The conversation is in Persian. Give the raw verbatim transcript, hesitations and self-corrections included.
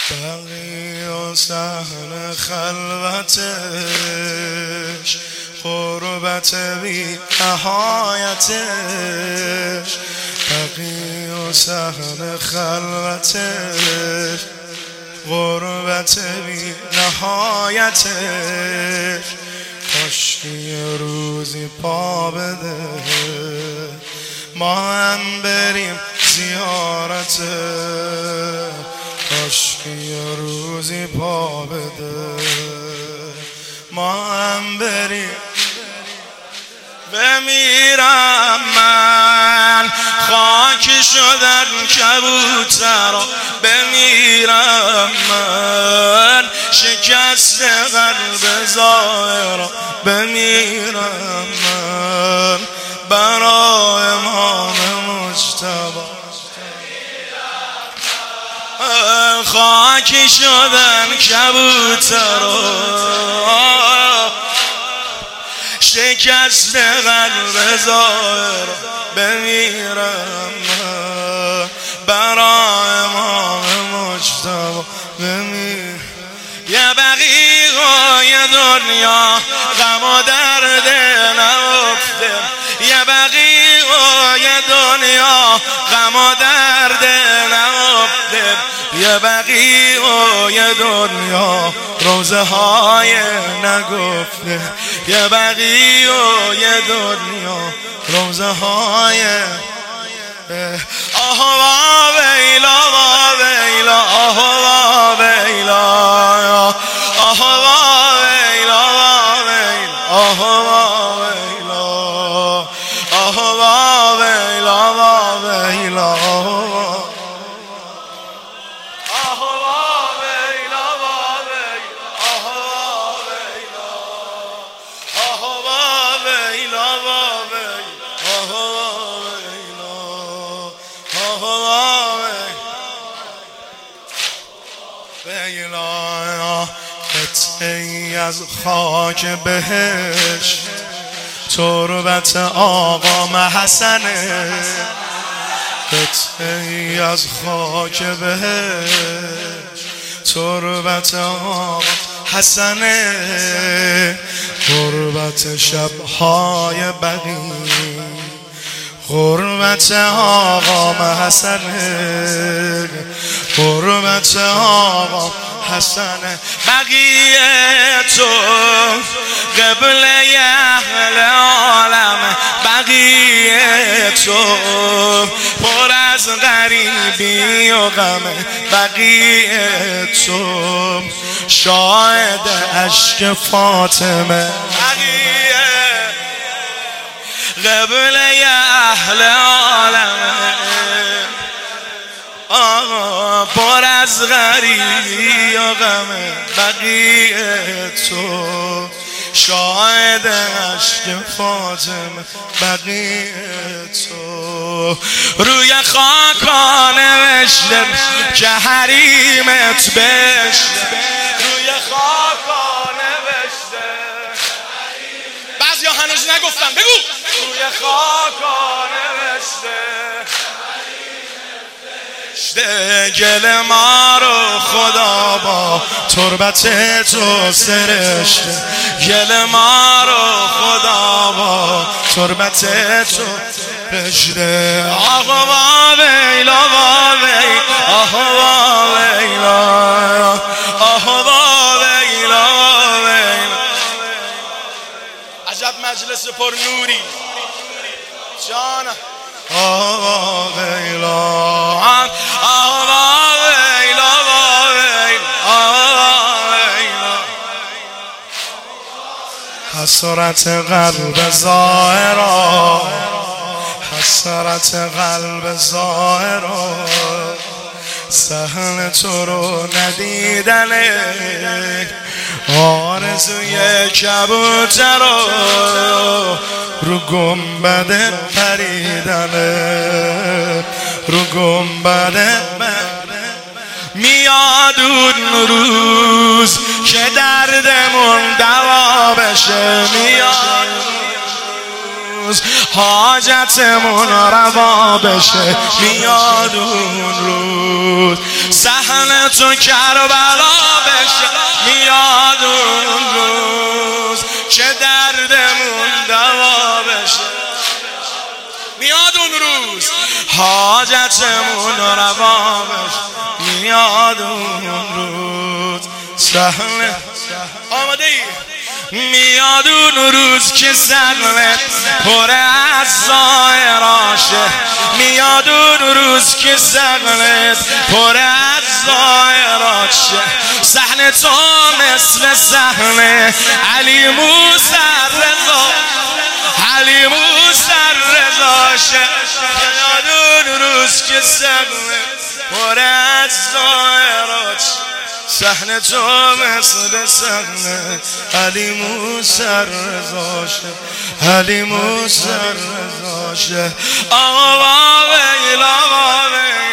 بقی و صحن خلوتش، غربت بی نهایتش. بقی و صحن خلوتش، غربت بی نهایتش. کاش یه روزی پا بده ما هم بریم زیارت. کاش یه روزی پا بده ما هم بریم. بمیرم من خاکی شدن کبوترا، بمیرم من شکست قلب ظاهرا، بمیرم من برای امام مجتبی. خاکی شدن کبوترا، شکست قلب ظاهر، بمیرم من برای امام مجتبی. بمیر یه بقیه دنیا غم و درد نهفته، یه بقیه دنیا غم و درد نهفته، یه بقیه دنیا روزه های نگفته، یه بقیه دنیا روزه های آه وا ویلا وا ویلا آه وا ویلا آه وا ویلا وا ویلا آه وا ویلا آه وا ویلا وا ویلا قطعی از خاک بهشت، تربت آقا حسنه. قطعی از خاک بهشت، تربت آقا حسنه. غربت شبهای بقی، غربت آقا حسنه. غربت آقا حسنه. بقیه تو قبله اهل عالم، بقیه تو پر از غریبی و غم، بقیه تو شاهد اشک فاطمه. بقیه قبله اهل عالم، آقا پر از غریبی و غم، بقیه تو شاهد عشق فاطمه. بقیه تو روی خاکا نوشته که حریمت بشته، روی خاکا نوشته. بعضی ها هنوز نگفتن، بگو. روی خاکا نوشته گل ما رو خدا با تربت تو سرشته، گل ما رو خدا با تربت تو رشته. آقا وا ویلا وا ویلا آه وا ویلا آه وا ویلا ویلا. عجب مجلس پر نوری جانم. آه ویلا حسرت قلب ظاهرا، حسرت قلب ظاهرا. صحن تو رو ندیدنه، آرزوی کبوتر رو گنبد پریدنه، رو گنبد. میاد اون روز که دردمون دوا بشه، میاد روز حاجتمون روا بشه، میاد اون روز صحنه تو کربلا بشه، میاد اون روز که دردمون دوا بشه، میاد اون روز حاجتمون روا بشه، میاد اون روز صحنه. آماده ای؟ میاد اون روز که سرمت پر از زائراشه، میاد اون روز که سرمت پر از زائراشه، صحنه تو مثل صحنه علی موسی رضا، علی موسی رضاشه، میاد اون روز که سرمت پر از زائراشه، صحنه تو مثل صحنه علی موسی رضاشه، علی موسی رضاشه. آقا ویل آقا ویل